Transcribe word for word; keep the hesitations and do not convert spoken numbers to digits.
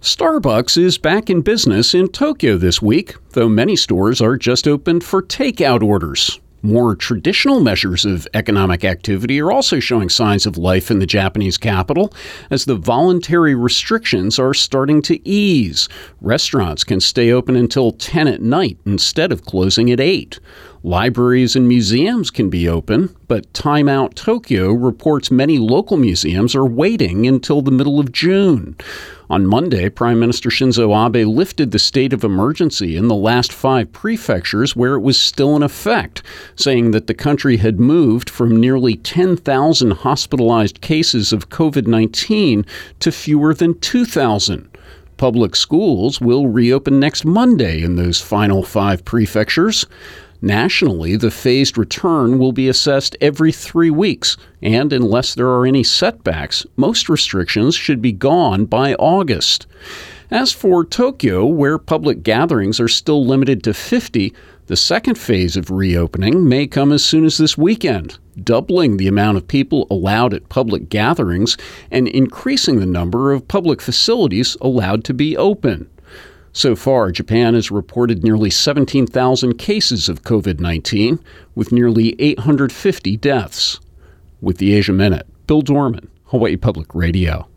Starbucks is back in business in Tokyo this week, though many stores are just opened for takeout orders. More traditional measures of economic activity are also showing signs of life in the Japanese capital as the voluntary restrictions are starting to ease. Restaurants can stay open until ten at night instead of closing at eight. Libraries and museums can be open, but Time Out Tokyo reports many local museums are waiting until the middle of June. On Monday, Prime Minister Shinzo Abe lifted the state of emergency in the last five prefectures where it was still in effect, saying that the country had moved from nearly ten thousand hospitalized cases of covid nineteen to fewer than two thousand. Public schools will reopen next Monday in those final five prefectures. Nationally, the phased return will be assessed every three weeks, and unless there are any setbacks, most restrictions should be gone by August. As for Tokyo, where public gatherings are still limited to fifty, the second phase of reopening may come as soon as this weekend, doubling the amount of people allowed at public gatherings and increasing the number of public facilities allowed to be open. So far, Japan has reported nearly seventeen thousand cases of covid nineteen, with nearly eight hundred fifty deaths. With the Asia Minute, Bill Dorman, Hawaii Public Radio.